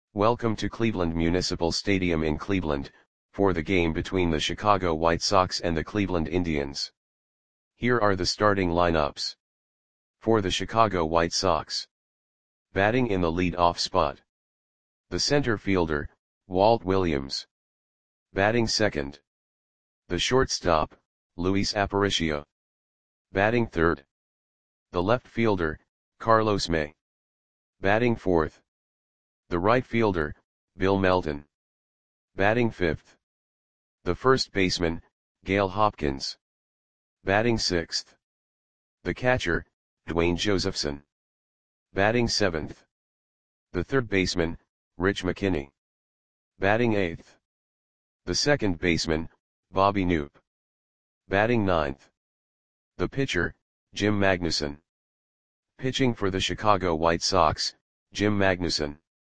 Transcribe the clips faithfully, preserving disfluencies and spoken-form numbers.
Welcome to Cleveland Municipal Stadium in Cleveland, for the game between the Chicago White Sox and the Cleveland Indians. Here are the starting lineups. For the Chicago White Sox. Batting in the lead-off spot. The center fielder, Walt Williams. Batting second. The shortstop, Luis Aparicio. Batting third. The left fielder, Carlos May. Batting fourth. The right fielder, Bill Melton. Batting fifth. The first baseman, Gail Hopkins. Batting sixth. The catcher, Dwayne Josephson. Batting seventh. The third baseman, Rich McKinney. Batting eighth. The second baseman, Bobby Knoop. Batting ninth. The pitcher, Jim Magnuson. Pitching for the Chicago White Sox, Jim Magnuson.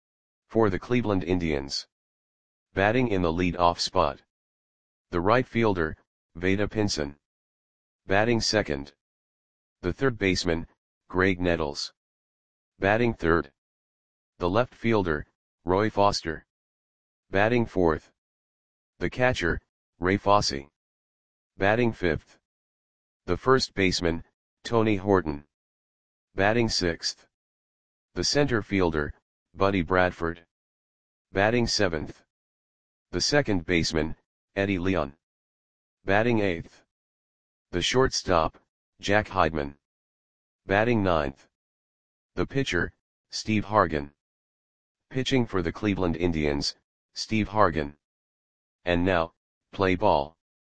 For the Cleveland Indians. Batting in the lead-off spot. The right fielder, Vada Pinson. Batting second. The third baseman, Greg Nettles. Batting third. The left fielder, Roy Foster. Batting fourth. The catcher, Ray Fosse. Batting fifth. The first baseman, Tony Horton. Batting sixth. The center fielder, Buddy Bradford. Batting seventh. The second baseman, Eddie Leon. Batting eighth. The shortstop, Jack Heidman. Batting ninth. The pitcher, Steve Hargan. Pitching for the Cleveland Indians, Steve Hargan. And now, play ball.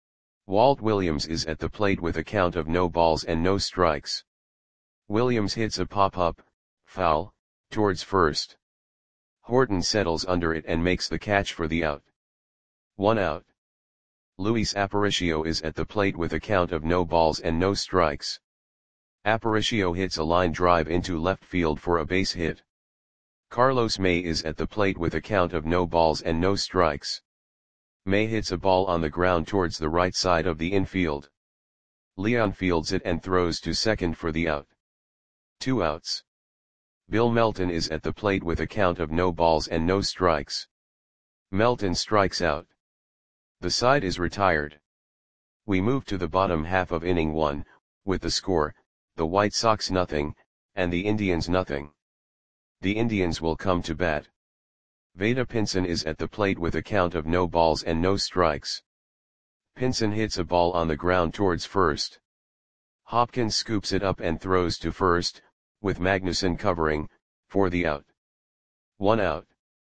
Walt Williams is at the plate with a count of no balls and no strikes. Williams hits a pop-up, foul, towards first. Horton settles under it and makes the catch for the out. One out. Luis Aparicio is at the plate with a count of no balls and no strikes. Aparicio hits a line drive into left field for a base hit. Carlos May is at the plate with a count of no balls and no strikes. May hits a ball on the ground towards the right side of the infield. Leon fields it and throws to second for the out. Two outs. Bill Melton is at the plate with a count of no balls and no strikes. Melton strikes out. The side is retired. We move to the bottom half of inning one, with the score, the White Sox nothing, and the Indians nothing. The Indians will come to bat. Vada Pinson is at the plate with a count of no balls and no strikes. Pinson hits a ball on the ground towards first. Hopkins scoops it up and throws to first, with Magnuson covering, for the out. One out.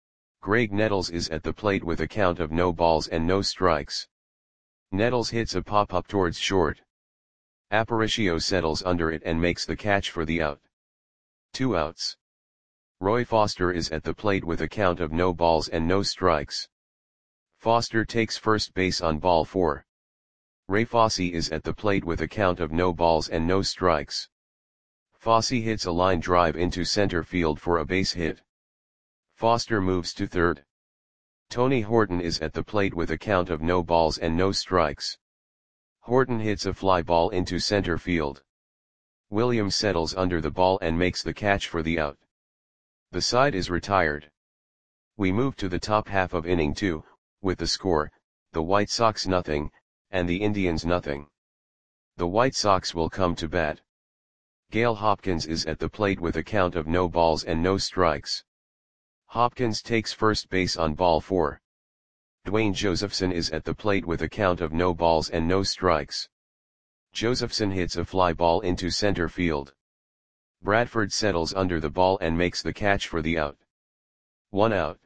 Greg Nettles is at the plate with a count of no balls and no strikes. Nettles hits a pop-up towards short. Aparicio settles under it and makes the catch for the out. Two outs. Roy Foster is at the plate with a count of no balls and no strikes. Foster takes first base on ball four. Ray Fosse is at the plate with a count of no balls and no strikes. Fosse hits a line drive into center field for a base hit. Foster moves to third. Tony Horton is at the plate with a count of no balls and no strikes. Horton hits a fly ball into center field. Williams settles under the ball and makes the catch for the out. The side is retired. We move to the top half of inning two, with the score, the White Sox nothing, and the Indians nothing. The White Sox will come to bat. Gail Hopkins is at the plate with a count of no balls and no strikes. Hopkins takes first base on ball four. Dwayne Josephson is at the plate with a count of no balls and no strikes. Josephson hits a fly ball into center field. Bradford settles under the ball and makes the catch for the out. One out.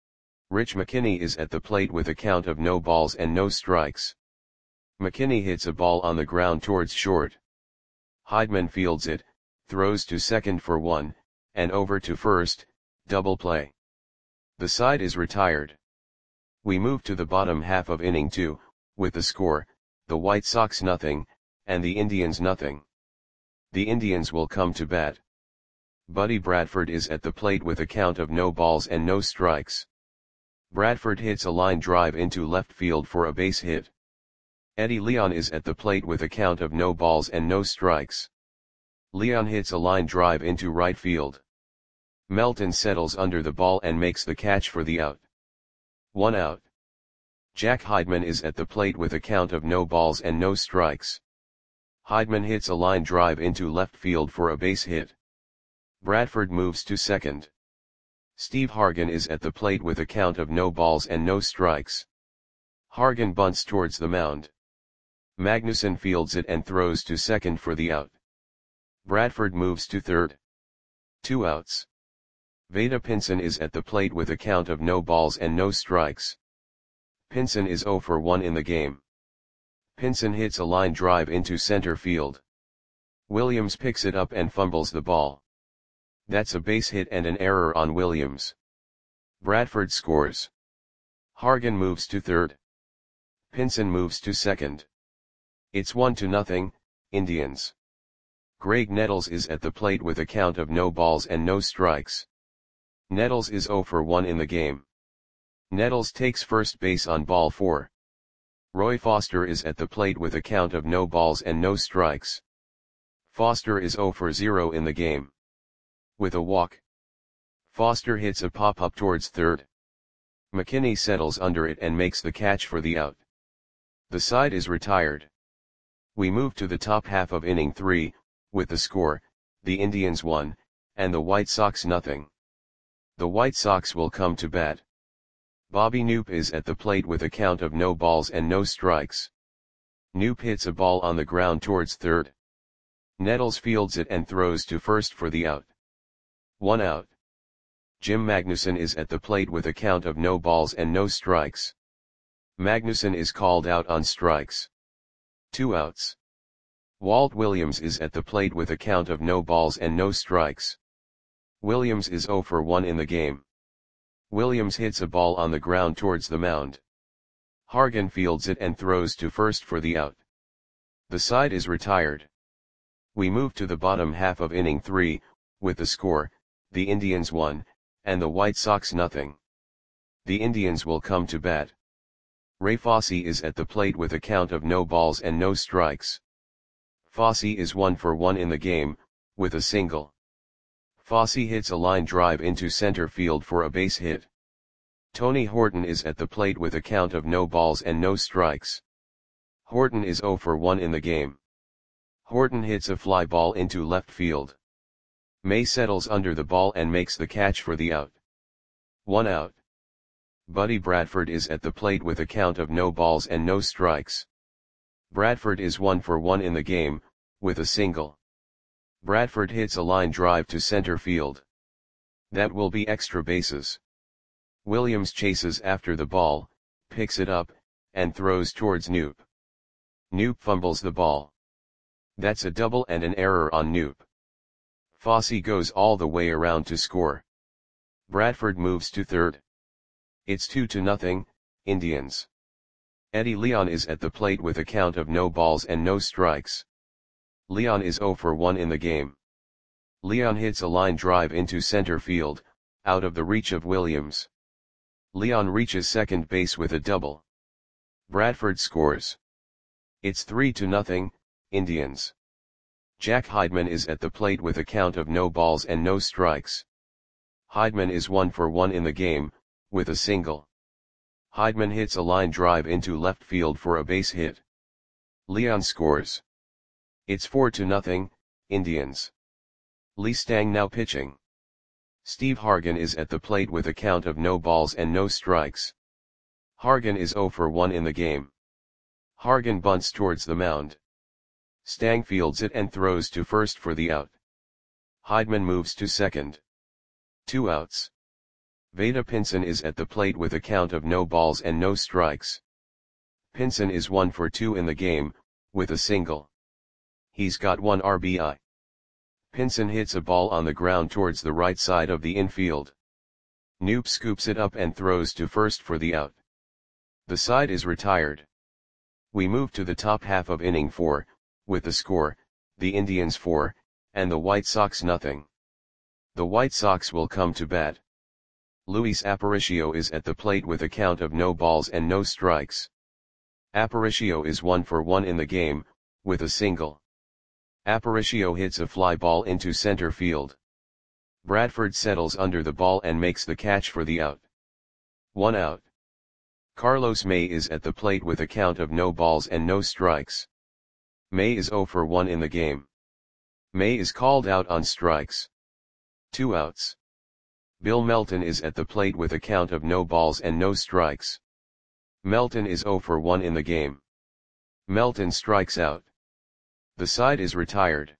Rich McKinney is at the plate with a count of no balls and no strikes. McKinney hits a ball on the ground towards short. Heidman fields it, throws to second for one, and over to first, double play. The side is retired. We move to the bottom half of inning two, with the score, the White Sox nothing, and the Indians nothing. The Indians will come to bat. Buddy Bradford is at the plate with a count of no balls and no strikes. Bradford hits a line drive into left field for a base hit. Eddie Leon is at the plate with a count of no balls and no strikes. Leon hits a line drive into right field. Melton settles under the ball and makes the catch for the out. One out. Jack Heidman is at the plate with a count of no balls and no strikes. Heidman hits a line drive into left field for a base hit. Bradford moves to second. Steve Hargan is at the plate with a count of no balls and no strikes. Hargan bunts towards the mound. Magnuson fields it and throws to second for the out. Bradford moves to third. Two outs. Vada Pinson is at the plate with a count of no balls and no strikes. Pinson is zero for one in the game. Pinson hits a line drive into center field. Williams picks it up and fumbles the ball. That's a base hit and an error on Williams. Bradford scores. Hargan moves to third. Pinson moves to second. It's one to nothing, Indians. Greg Nettles is at the plate with a count of no balls and no strikes. Nettles is zero for one in the game. Nettles takes first base on ball four. Roy Foster is at the plate with a count of no balls and no strikes. Foster is zero for zero in the game. With a walk, Foster hits a pop-up towards third. McKinney settles under it and makes the catch for the out. The side is retired. We move to the top half of inning three, with the score, the Indians one, and the White Sox nothing. The White Sox will come to bat. Bobby Knoop is at the plate with a count of no balls and no strikes. Knoop hits a ball on the ground towards third. Nettles fields it and throws to first for the out. One out. Jim Magnuson is at the plate with a count of no balls and no strikes. Magnuson is called out on strikes. Two outs. Walt Williams is at the plate with a count of no balls and no strikes. Williams is zero for one in the game. Williams hits a ball on the ground towards the mound. Hargan fields it and throws to first for the out. The side is retired. We move to the bottom half of inning three, with the score, the Indians one, and the White Sox nothing. The Indians will come to bat. Ray Fosse is at the plate with a count of no balls and no strikes. Fosse is one for one in the game, with a single. Fosse hits a line drive into center field for a base hit. Tony Horton is at the plate with a count of no balls and no strikes. Horton is zero for one in the game. Horton hits a fly ball into left field. May settles under the ball and makes the catch for the out. One out. Buddy Bradford is at the plate with a count of no balls and no strikes. Bradford is one for one in the game, with a single. Bradford hits a line drive to center field. That will be extra bases. Williams chases after the ball, picks it up, and throws towards Knoop. Knoop fumbles the ball. That's a double and an error on Knoop. Fosse goes all the way around to score. Bradford moves to third. It's two to nothing, Indians. Eddie Leon is at the plate with a count of no balls and no strikes. Leon is zero for one in the game. Leon hits a line drive into center field, out of the reach of Williams. Leon reaches second base with a double. Bradford scores. It's three to nothing, Indians. Jack Heidman is at the plate with a count of no balls and no strikes. Heidman is one for one in the game, with a single. Heidman hits a line drive into left field for a base hit. Leon scores. It's four to nothing, Indians. Lee Stang now pitching. Steve Hargan is at the plate with a count of no balls and no strikes. Hargan is zero for one in the game. Hargan bunts towards the mound. Stang fields it and throws to first for the out. Heidman moves to second. Two outs. Vada Pinson is at the plate with a count of no balls and no strikes. Pinson is one for two in the game, with a single. He's got one R B I. Pinson hits a ball on the ground towards the right side of the infield. Knoop scoops it up and throws to first for the out. The side is retired. We move to the top half of inning four, with the score, the Indians four, and the White Sox nothing. The White Sox will come to bat. Luis Aparicio is at the plate with a count of no balls and no strikes. Aparicio is one for one in the game, with a single. Aparicio hits a fly ball into center field. Bradford settles under the ball and makes the catch for the out. One out. Carlos May is at the plate with a count of no balls and no strikes. May is zero for one in the game. May is called out on strikes. Two outs. Bill Melton is at the plate with a count of no balls and no strikes. Melton is zero for one in the game. Melton strikes out. The side is retired.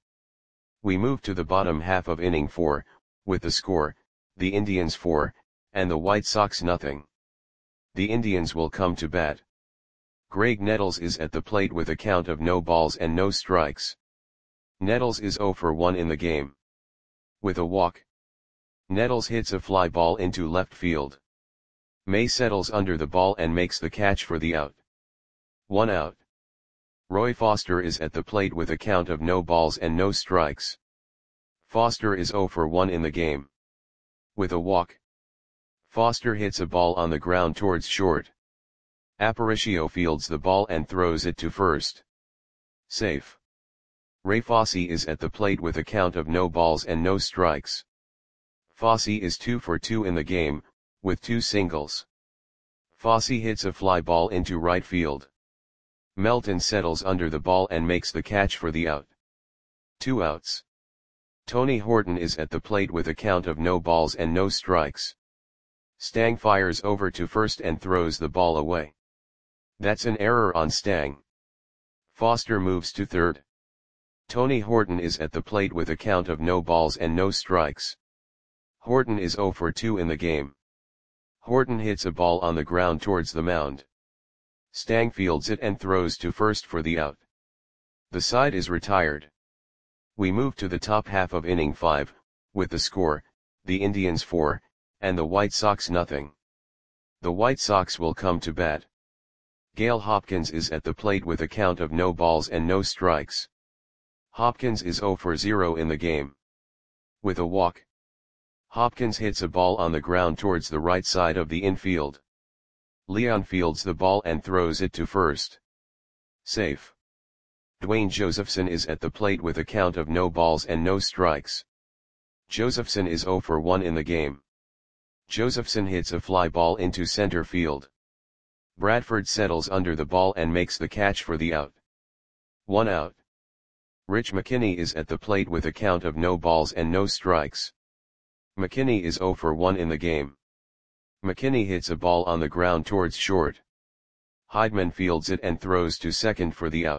We move to the bottom half of inning four, with the score, the Indians four, and the White Sox nothing. The Indians will come to bat. Greg Nettles is at the plate with a count of no balls and no strikes. Nettles is zero for one in the game. With a walk. Nettles hits a fly ball into left field. May settles under the ball and makes the catch for the out. One out. Roy Foster is at the plate with a count of no balls and no strikes. Foster is zero for one in the game. With a walk. Foster hits a ball on the ground towards short. Aparicio fields the ball and throws it to first. Safe. Ray Fosse is at the plate with a count of no balls and no strikes. Fosse is two for two in the game, with two singles. Fosse hits a fly ball into right field. Melton settles under the ball and makes the catch for the out. Two outs. Tony Horton is at the plate with a count of no balls and no strikes. Stang fires over to first and throws the ball away. That's an error on Stang. Foster moves to third. Tony Horton is at the plate with a count of no balls and no strikes. Horton is zero for two in the game. Horton hits a ball on the ground towards the mound. Stang fields it and throws to first for the out. The side is retired. We move to the top half of inning five, with the score, the Indians four, and the White Sox nothing. The White Sox will come to bat. Gale Hopkins is at the plate with a count of no balls and no strikes. Hopkins is zero for zero in the game. With a walk. Hopkins hits a ball on the ground towards the right side of the infield. Leon fields the ball and throws it to first. Safe. Dwayne Josephson is at the plate with a count of no balls and no strikes. Josephson is zero for one in the game. Josephson hits a fly ball into center field. Bradford settles under the ball and makes the catch for the out. One out. Rich McKinney is at the plate with a count of no balls and no strikes. McKinney is zero for one in the game. McKinney hits a ball on the ground towards short. Heidman fields it and throws to second for the out.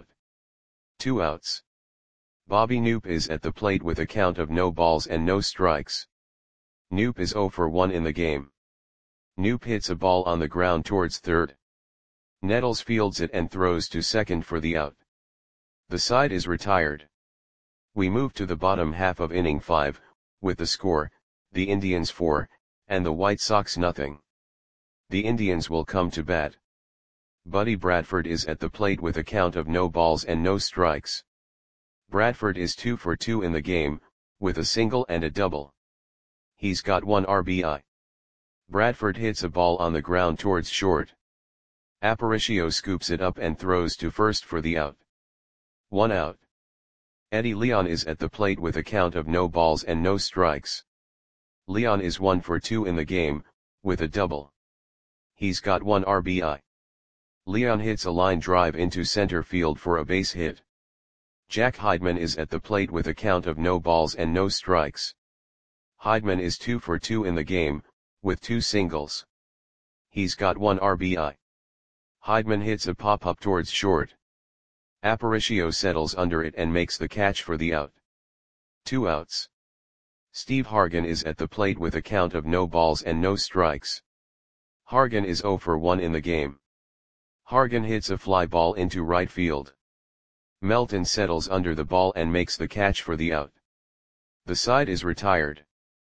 Two outs. Bobby Knoop is at the plate with a count of no balls and no strikes. Knoop is zero for one in the game. Knoop hits a ball on the ground towards third. Nettles fields it and throws to second for the out. The side is retired. We move to the bottom half of inning five, with the score, the Indians four, and the White Sox nothing. The Indians will come to bat. Buddy Bradford is at the plate with a count of no balls and no strikes. Bradford is two for two in the game, with a single and a double. He's got one R B I. Bradford hits a ball on the ground towards short. Aparicio scoops it up and throws to first for the out. One out. Eddie Leon is at the plate with a count of no balls and no strikes. Leon is one for two in the game, with a double. He's got one R B I. Leon hits a line drive into center field for a base hit. Jack Heidman is at the plate with a count of no balls and no strikes. Heidman is two for two in the game, with two singles. He's got one R B I. Heidman hits a pop-up towards short. Aparicio settles under it and makes the catch for the out. Two outs. Steve Hargan is at the plate with a count of no balls and no strikes. Hargan is zero for one in the game. Hargan hits a fly ball into right field. Melton settles under the ball and makes the catch for the out. The side is retired.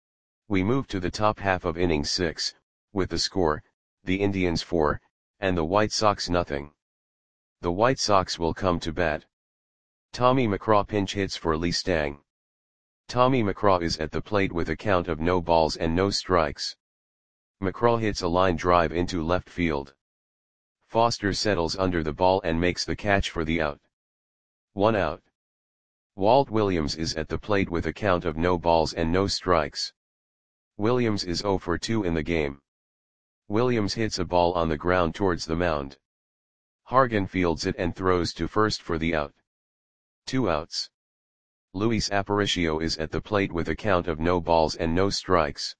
We move to the top half of inning six, with the score, the Indians four, and the White Sox nothing. The White Sox will come to bat. Tommy McCraw pinch hits for Lee Stang. Tommy McCraw is at the plate with a count of no balls and no strikes. McCraw hits a line drive into left field. Foster settles under the ball and makes the catch for the out. One out. Walt Williams is at the plate with a count of no balls and no strikes. Williams is zero for two in the game. Williams hits a ball on the ground towards the mound. Hargan fields it and throws to first for the out. Two outs. Luis Aparicio is at the plate with a count of no balls and no strikes.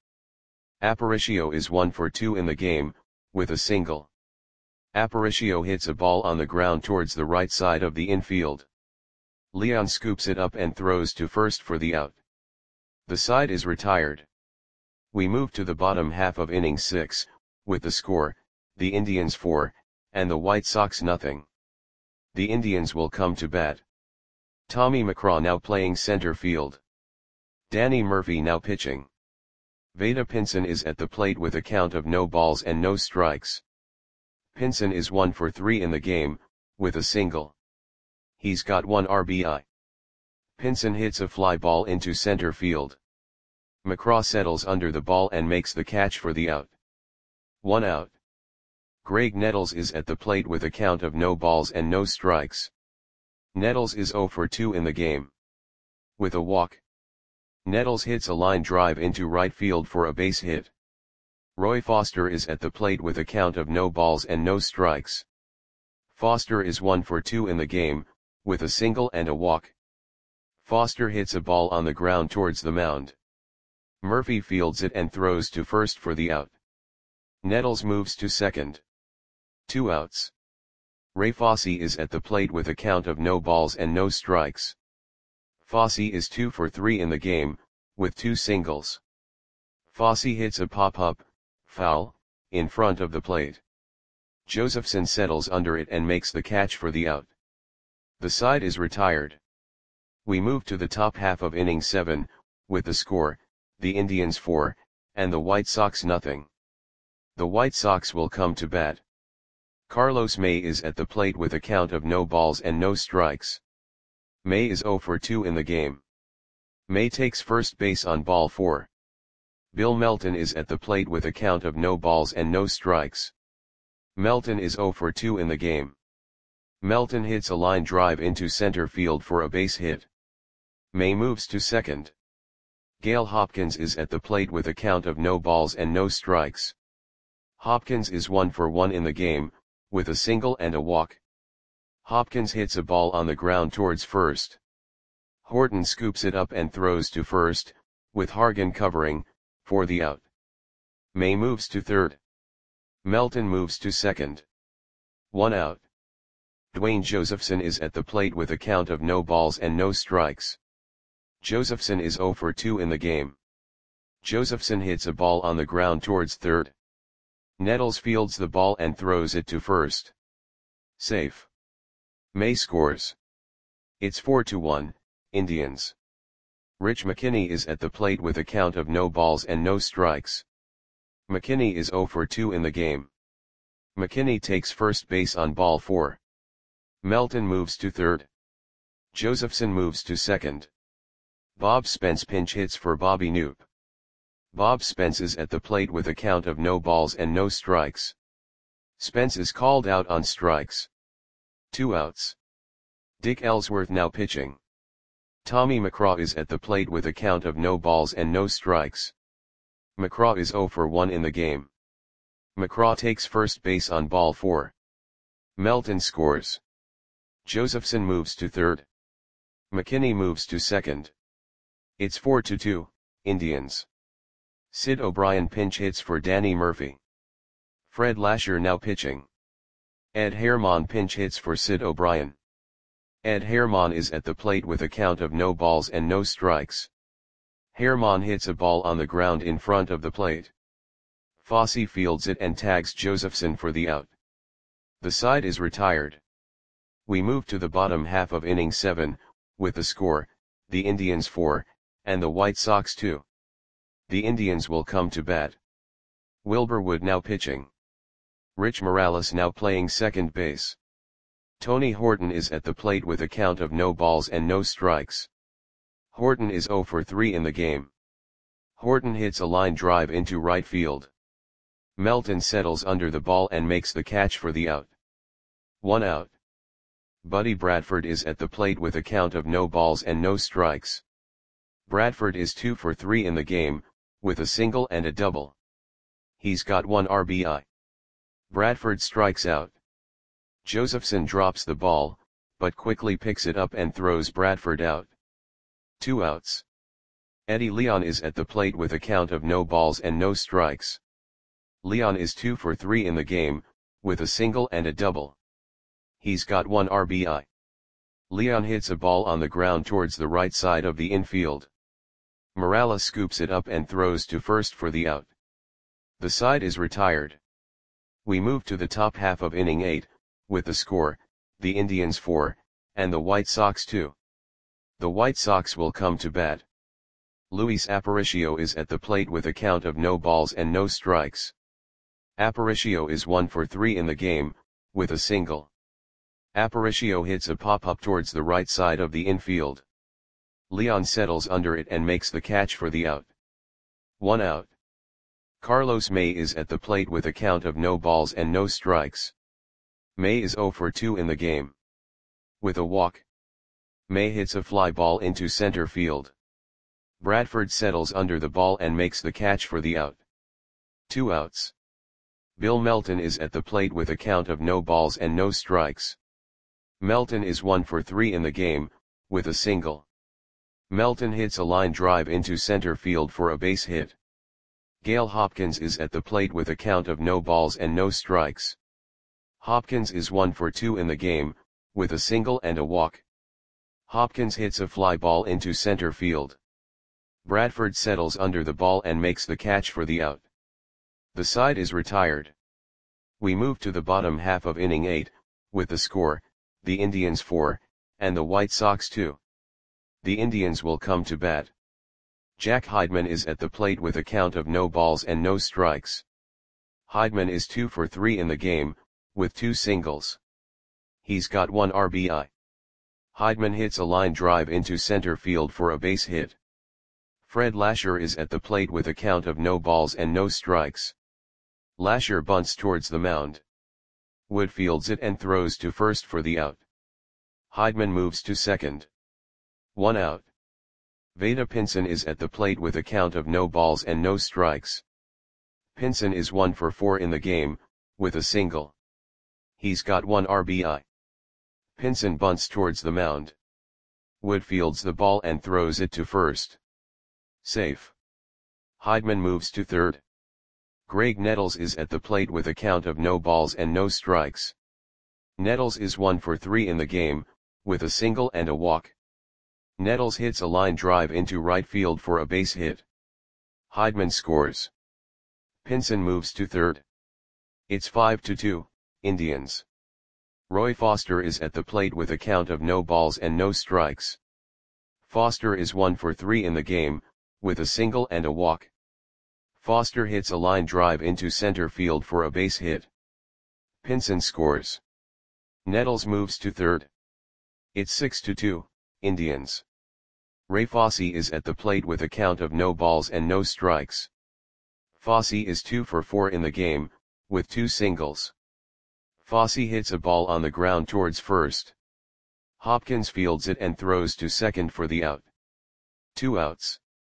Aparicio is one for two in the game, with a single. Aparicio hits a ball on the ground towards the right side of the infield. Leon scoops it up and throws to first for the out. The side is retired. We move to the bottom half of inning six, with the score, the Indians four, and the White Sox nothing. The Indians will come to bat. Tommy McCraw now playing center field. Danny Murphy now pitching. Vada Pinson is at the plate with a count of no balls and no strikes. Pinson is one for three in the game, with a single. He's got one R B I. Pinson hits a fly ball into center field. McCraw settles under the ball and makes the catch for the out. One out. Greg Nettles is at the plate with a count of no balls and no strikes. Nettles is zero for two in the game. With a walk. Nettles hits a line drive into right field for a base hit. Roy Foster is at the plate with a count of no balls and no strikes. Foster is one for two in the game, with a single and a walk. Foster hits a ball on the ground towards the mound. Murphy fields it and throws to first for the out. Nettles moves to second. Two outs. Ray Fosse is at the plate with a count of no balls and no strikes. Fosse is two for three in the game, with two singles. Fosse hits a pop-up, foul, in front of the plate. Josephson settles under it and makes the catch for the out. The side is retired. We move to the top half of inning seven, with the score, the Indians four, and the White Sox nothing. The White Sox will come to bat. Carlos May is at the plate with a count of no balls and no strikes. May is zero for two in the game. May takes first base on ball four. Bill Melton is at the plate with a count of no balls and no strikes. Melton is zero for two in the game. Melton hits a line drive into center field for a base hit. May moves to second. Gale Hopkins is at the plate with a count of no balls and no strikes. Hopkins is one for one in the game, with a single and a walk. Hopkins hits a ball on the ground towards first. Horton scoops it up and throws to first, with Hargan covering, for the out. May moves to third. Melton moves to second. One out. Dwayne Josephson is at the plate with a count of no balls and no strikes. Josephson is zero for two in the game. Josephson hits a ball on the ground towards third. Nettles fields the ball and throws it to first. Safe. May scores. It's four to one, Indians. Rich McKinney is at the plate with a count of no balls and no strikes. McKinney is zero for two in the game. McKinney takes first base on ball four. Melton moves to third. Josephson moves to second. Bob Spence pinch hits for Bobby Knoop. Bob Spence is at the plate with a count of no balls and no strikes. Spence is called out on strikes. Two outs. Dick Ellsworth now pitching. Tommy McCraw is at the plate with a count of no balls and no strikes. McCraw is zero for one in the game. McCraw takes first base on ball four. Melton scores. Josephson moves to third. McKinney moves to second. It's four to two, Indians. Sid O'Brien pinch hits for Danny Murphy. Fred Lasher now pitching. Ed Herman pinch hits for Sid O'Brien. Ed Herman is at the plate with a count of no balls and no strikes. Herman hits a ball on the ground in front of the plate. Fosse fields it and tags Josephson for the out. The side is retired. We move to the bottom half of inning seven, with the score, the Indians four, and the White Sox two. The Indians will come to bat. Wilbur Wood now pitching. Rich Morales now playing second base. Tony Horton is at the plate with a count of no balls and no strikes. Horton is zero for three in the game. Horton hits a line drive into right field. Melton settles under the ball and makes the catch for the out. One out. Buddy Bradford is at the plate with a count of no balls and no strikes. Bradford is two for three in the game, with a single and a double. He's got one R B I. Bradford strikes out. Josephson drops the ball, but quickly picks it up and throws Bradford out. Two outs. Eddie Leon is at the plate with a count of no balls and no strikes. Leon is two for three in the game, with a single and a double. He's got one R B I. Leon hits a ball on the ground towards the right side of the infield. Morales scoops it up and throws to first for the out. The side is retired. We move to the top half of inning eight, with the score, the Indians four, and the White Sox two. The White Sox will come to bat. Luis Aparicio is at the plate with a count of no balls and no strikes. Aparicio is one for three in the game, with a single. Aparicio hits a pop-up towards the right side of the infield. Leon settles under it and makes the catch for the out. One out. Carlos May is at the plate with a count of no balls and no strikes. May is zero for two in the game. With a walk. May hits a fly ball into center field. Bradford settles under the ball and makes the catch for the out. Two outs. Bill Melton is at the plate with a count of no balls and no strikes. Melton is one for three in the game, with a single. Melton hits a line drive into center field for a base hit. Gale Hopkins is at the plate with a count of no balls and no strikes. Hopkins is one for two in the game, with a single and a walk. Hopkins hits a fly ball into center field. Bradford settles under the ball and makes the catch for the out. The side is retired. We move to the bottom half of inning eight, with the score, the Indians four, and the White Sox two. The Indians will come to bat. Jack Heidman is at the plate with a count of no balls and no strikes. Heidman is two for three in the game, with two singles. He's got one R B I. Heidman hits a line drive into center field for a base hit. Fred Lasher is at the plate with a count of no balls and no strikes. Lasher bunts towards the mound. Wood fields it and throws to first for the out. Heidman moves to second. One out. Vada Pinson is at the plate with a count of no balls and no strikes. Pinson is one for four in the game, with a single. He's got one R B I. Pinson bunts towards the mound. Wood fields the ball and throws it to first. Safe. Heidman moves to third. Greg Nettles is at the plate with a count of no balls and no strikes. Nettles is one for three in the game, with a single and a walk. Nettles hits a line drive into right field for a base hit. Heidman scores. Pinson moves to third. It's five to two, Indians. Roy Foster is at the plate with a count of no balls and no strikes. Foster is one for three in the game, with a single and a walk. Foster hits a line drive into center field for a base hit. Pinson scores. Nettles moves to third. It's six to two, Indians. Ray Fosse is at the plate with a count of no balls and no strikes. Fosse is two for four in the game, with two singles. Fosse hits a ball on the ground towards first. Hopkins fields it and throws to second for the out. Two outs.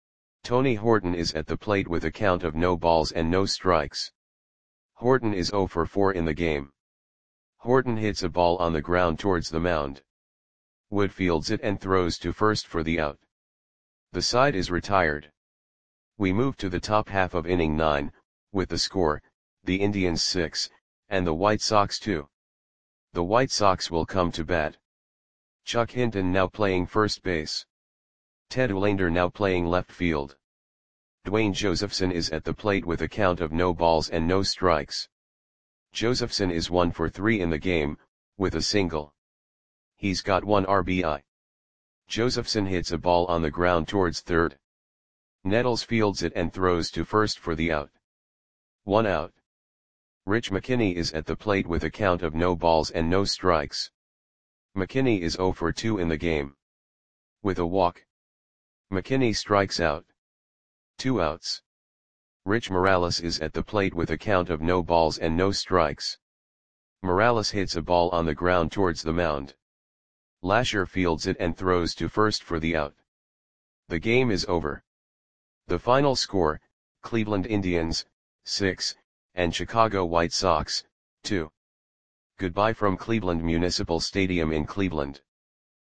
Tony Horton is at the plate with a count of no balls and no strikes. Horton is zero for four in the game. Horton hits a ball on the ground towards the mound. Wood fields it and throws to first for the out. The side is retired. We move to the top half of inning nine, with the score, the Indians six, and the White Sox two. The White Sox will come to bat. Chuck Hinton now playing first base. Ted Olander now playing left field. Dwayne Josephson is at the plate with a count of no balls and no strikes. Josephson is one for three in the game, with a single. He's got one R B I. Josephson hits a ball on the ground towards third. Nettles fields it and throws to first for the out. One out. Rich McKinney is at the plate with a count of no balls and no strikes. McKinney is zero for two in the game. With a walk. McKinney strikes out. Two outs. Rich Morales is at the plate with a count of no balls and no strikes. Morales hits a ball on the ground towards the mound. Lasher fields it and throws to first for the out. The game is over. The final score, Cleveland Indians, six, and Chicago White Sox, two. Goodbye from Cleveland Municipal Stadium in Cleveland.